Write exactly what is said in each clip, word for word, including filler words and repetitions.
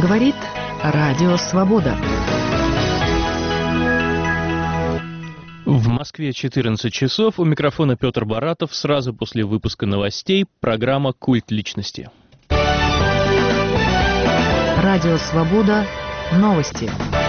Говорит Радио Свобода. В Москве четырнадцать часов. У микрофона Петр Баратов. Сразу после выпуска новостей программа «Культ личности». Радио Свобода. Новости.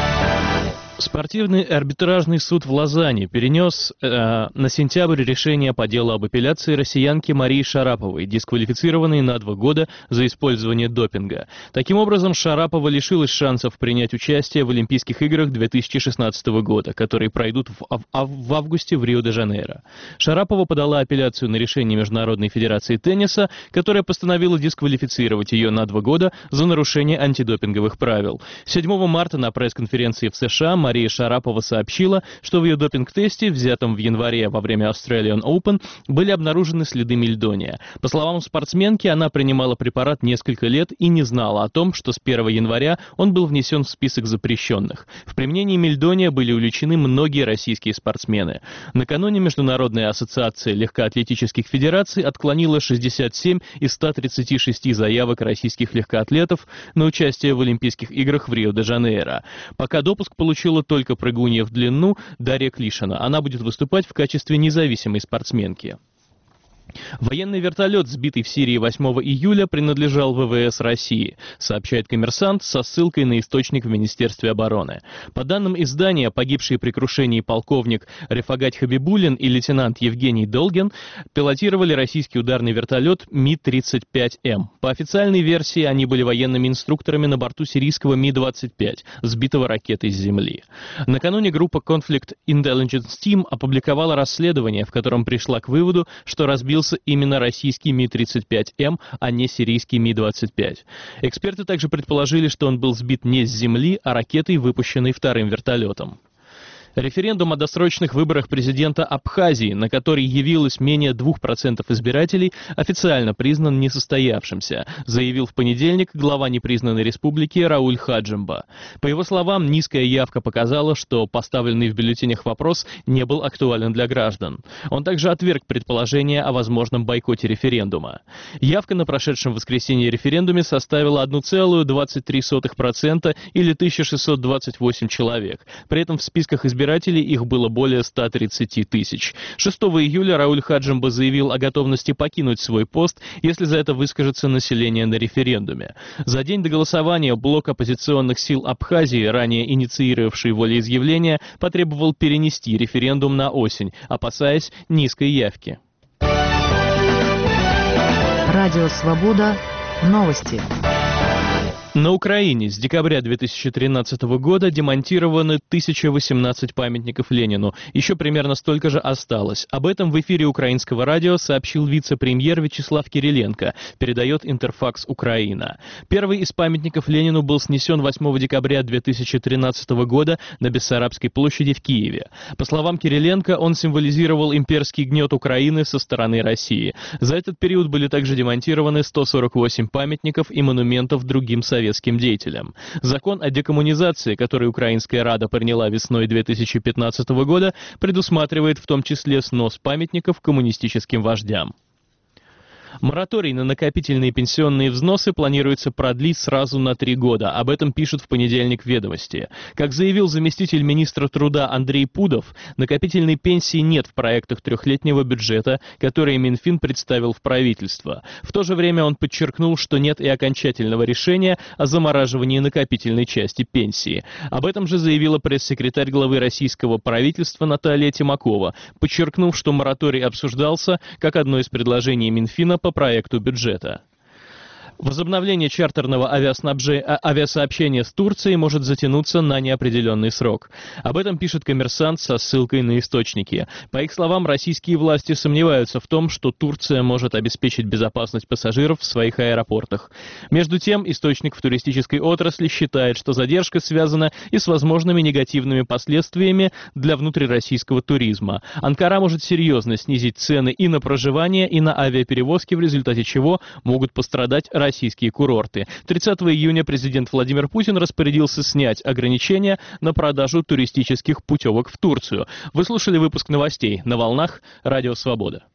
Спортивный арбитражный суд в Лозанне перенес э, на сентябрь решение по делу об апелляции россиянки Марии Шараповой, дисквалифицированной на два года за использование допинга. Таким образом, Шарапова лишилась шансов принять участие в Олимпийских играх две тысячи шестнадцатого года, которые пройдут в, ав в августе в Рио-де-Жанейро. Шарапова подала апелляцию на решение Международной федерации тенниса, которая постановила дисквалифицировать ее на два года за нарушение антидопинговых правил. седьмого марта на пресс-конференции в США Мария Шарапова сообщила, что в ее допинг-тесте, взятом в январе во время Australian Open, были обнаружены следы мельдония. По словам спортсменки, она принимала препарат несколько лет и не знала о том, что с первого января он был внесен в список запрещенных. В применении мельдония были увлечены многие российские спортсмены. Накануне Международная ассоциация легкоатлетических федераций отклонила шестьдесят семь из ста тридцати шести заявок российских легкоатлетов на участие в Олимпийских играх в Рио-де-Жанейро. Пока допуск получила только прыгунья в длину Дарья Клишина. Она будет выступать в качестве независимой спортсменки. Военный вертолет, сбитый в Сирии восьмого июля, принадлежал ВВС России, сообщает «Коммерсант» со ссылкой на источник в Министерстве обороны. По данным издания, погибшие при крушении полковник Рефагат Хабибуллин и лейтенант Евгений Долгин пилотировали российский ударный вертолет Ми тридцать пять М. По официальной версии, они были военными инструкторами на борту сирийского Ми двадцать пять, сбитого ракетой с земли. Накануне группа Conflict Intelligence Team опубликовала расследование, в котором пришла к выводу, что разбился именно российский Ми тридцать пять М, а не сирийский Ми двадцать пять. Эксперты также предположили, что он был сбит не с земли, а ракетой, выпущенной вторым вертолетом. Референдум о досрочных выборах президента Абхазии, на который явилось менее двух процентов избирателей, официально признан несостоявшимся, заявил в понедельник глава непризнанной республики Рауль Хаджимба. По его словам, низкая явка показала, что поставленный в бюллетенях вопрос не был актуален для граждан. Он также отверг предположение о возможном бойкоте референдума. Явка на прошедшем воскресенье референдуме составила одна целая двадцать три сотых процента или тысяча шестьсот двадцать восемь человек. При этом в списках избирателей их было более ста тридцати тысяч. шестого июля Рауль Хаджимба заявил о готовности покинуть свой пост, если за это выскажется население на референдуме. За день до голосования блок оппозиционных сил Абхазии, ранее инициировавший волеизъявление, потребовал перенести референдум на осень, опасаясь низкой явки. Радио Свобода. Новости. На Украине с декабря две тысячи тринадцатого года демонтированы тысяча восемнадцать памятников Ленину. Еще примерно столько же осталось. Об этом в эфире украинского радио сообщил вице-премьер Вячеслав Кириленко, передает Интерфакс Украина. Первый из памятников Ленину был снесен восьмого декабря две тысячи тринадцатого года на Бессарабской площади в Киеве. По словам Кириленко, он символизировал имперский гнет Украины со стороны России. За этот период были также демонтированы сто сорок восемь памятников и монументов другим советским советским деятелям. Закон о декоммунизации, который Украинская Рада приняла весной две тысячи пятнадцатого года, предусматривает в том числе снос памятников коммунистическим вождям. Мораторий на накопительные пенсионные взносы планируется продлить сразу на три года. Об этом пишут в понедельник «Ведомости». Как заявил заместитель министра труда Андрей Пудов, накопительной пенсии нет в проектах трехлетнего бюджета, которые Минфин представил в правительство. В то же время он подчеркнул, что нет и окончательного решения о замораживании накопительной части пенсии. Об этом же заявила пресс-секретарь главы российского правительства Наталья Тимакова, подчеркнув, что мораторий обсуждался как одно из предложений Минфина по проекту бюджета. Возобновление чартерного авиаснабже... авиасообщения с Турцией может затянуться на неопределенный срок. Об этом пишет «Коммерсант» со ссылкой на источники. По их словам, российские власти сомневаются в том, что Турция может обеспечить безопасность пассажиров в своих аэропортах. Между тем, источник в туристической отрасли считает, что задержка связана и с возможными негативными последствиями для внутрироссийского туризма. Анкара может серьезно снизить цены и на проживание, и на авиаперевозки, в результате чего могут пострадать российские курорты. тридцатого июня президент Владимир Путин распорядился снять ограничения на продажу туристических путевок в Турцию. Вы слушали выпуск новостей на волнах Радио Свобода.